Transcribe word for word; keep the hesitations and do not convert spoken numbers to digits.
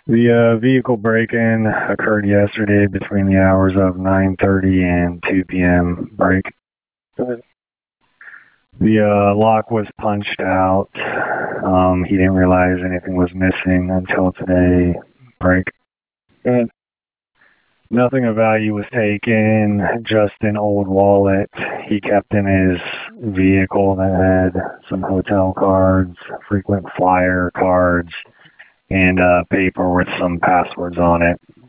The uh, vehicle break-in occurred yesterday between the hours of nine thirty and two p m break. The uh, lock was punched out. Um, he didn't realize anything was missing until today break. And nothing of value was taken, just an old wallet he kept in his vehicle that had some hotel cards, frequent flyer cards, and uh, paper with some passwords on it.